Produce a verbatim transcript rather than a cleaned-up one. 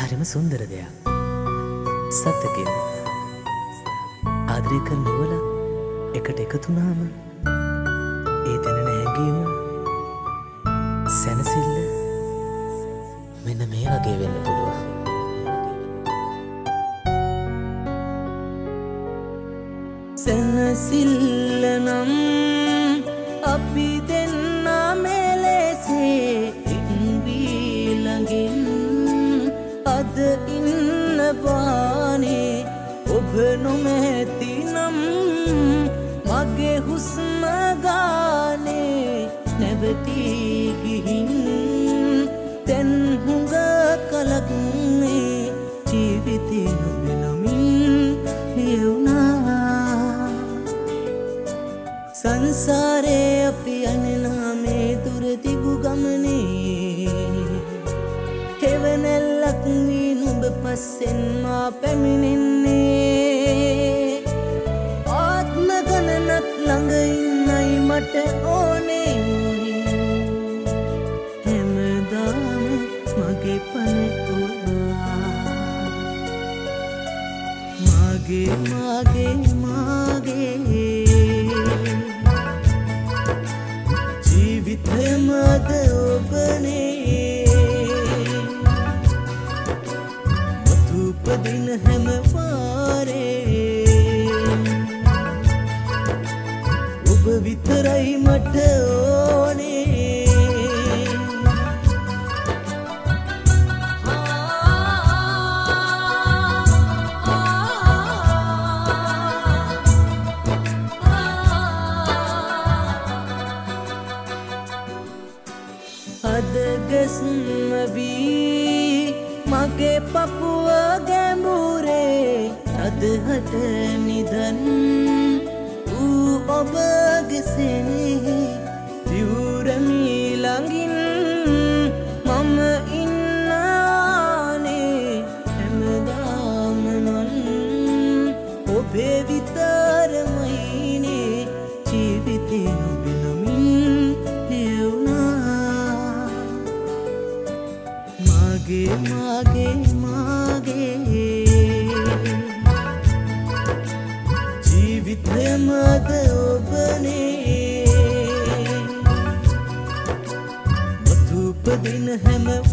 හරිම සුන්දර දෙයක්. සත්‍යකෙම ආදරය කරන වල එකට එකතු වුණාම ඒ දැනෙන හැඟීම සැනසෙල්ල මෙන්න මේ වගේ වෙන්න පුළුවන්. සැනසෙල්ල නම් අපි දෙන්නා මෙලෙසේ ඉන්වී ළඟින් අද ඉන්නවානේ ඔබ නොමැති නම් මගේ හුස්ම ගානේ නැවතී ගිහින් දැන් හුඟ කලක් මේ ජීවිතේ නොබලමින් හියුණා සංසාරේ අපි යන්නා මේ දුර දිගු ගමනේ හෙවණැල්ලක් වී නුඹ පස්සෙන් මා පැමිණෙන්නේ ආත්ම ගණනක් ළඟ ඉන්නයි මට ඕනේ හැමදාම මගේ පන මාගේ මාගේ මාගේ ජීවිතය මද ඔබනේ මතුපදින හැම වාරේ ඔබ විතරයි මට ඕනේ අදගස්ම වී මගේ පපුව ගැඹුරේ අදහට නිදන් ඌ ඔබගේ සෙනෙහි විවුරමී ළඟින් මම ඉන්නානේ හැමදාම නන් ඔබේ විතරමයිනේ ජීවිතේ නොබලමින් මාගේ මාගේ මාගේ ජීවිතය මද ඔබනේ මතුපදින හැම